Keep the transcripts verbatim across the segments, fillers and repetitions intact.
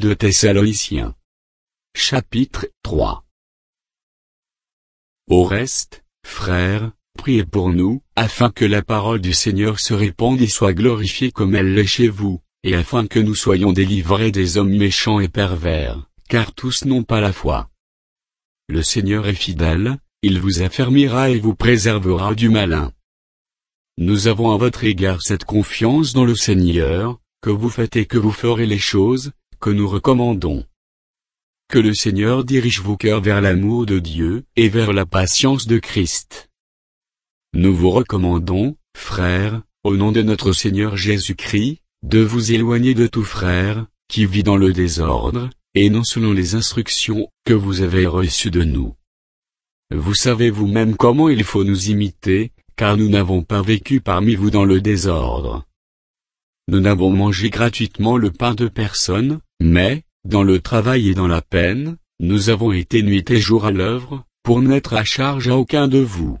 deux Thessaloniciens. Chapitre trois. Au reste, frères, priez pour nous, afin que la parole du Seigneur se répande et soit glorifiée comme elle l'est chez vous, et afin que nous soyons délivrés des hommes méchants et pervers, car tous n'ont pas la foi. Le Seigneur est fidèle, il vous affermira et vous préservera du malin. Nous avons à votre égard cette confiance dans le Seigneur, que vous faites et que vous ferez les choses, que nous recommandons. Que le Seigneur dirige vos cœurs vers l'amour de Dieu, et vers la patience de Christ. Nous vous recommandons, frères, au nom de notre Seigneur Jésus-Christ, de vous éloigner de tout frère, qui vit dans le désordre, et non selon les instructions que vous avez reçues de nous. Vous savez vous-même comment il faut nous imiter, car nous n'avons pas vécu parmi vous dans le désordre. Nous n'avons mangé gratuitement le pain de personne, mais, dans le travail et dans la peine, nous avons été nuit et jour à l'œuvre, pour n'être à charge à aucun de vous.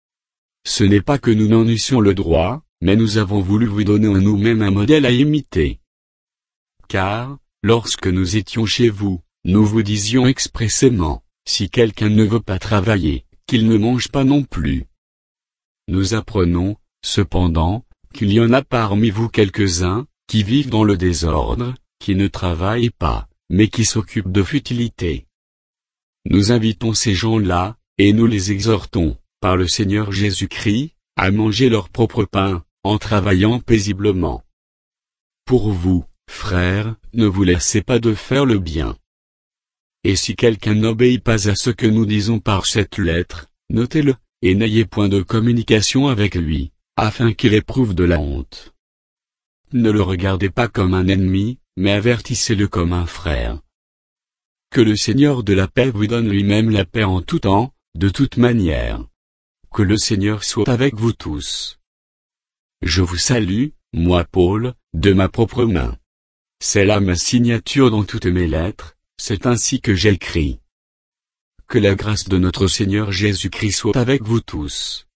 Ce n'est pas que nous n'en eussions le droit, mais nous avons voulu vous donner en nous-mêmes un modèle à imiter. Car, lorsque nous étions chez vous, nous vous disions expressément, si quelqu'un ne veut pas travailler, qu'il ne mange pas non plus. Nous apprenons, cependant, qu'il y en a parmi vous quelques-uns, qui vivent dans le désordre, qui ne travaillent pas, mais qui s'occupent de futilités. Nous invitons ces gens-là, et nous les exhortons, par le Seigneur Jésus-Christ, à manger leur propre pain, en travaillant paisiblement. Pour vous, frères, ne vous laissez pas de faire le bien. Et si quelqu'un n'obéit pas à ce que nous disons par cette lettre, notez-le, et n'ayez point de communication avec lui, afin qu'il éprouve de la honte. Ne le regardez pas comme un ennemi, mais avertissez-le comme un frère. Que le Seigneur de la paix vous donne lui-même la paix en tout temps, de toute manière. Que le Seigneur soit avec vous tous. Je vous salue, moi Paul, de ma propre main. C'est là ma signature dans toutes mes lettres, c'est ainsi que j'écris. Que la grâce de notre Seigneur Jésus-Christ soit avec vous tous.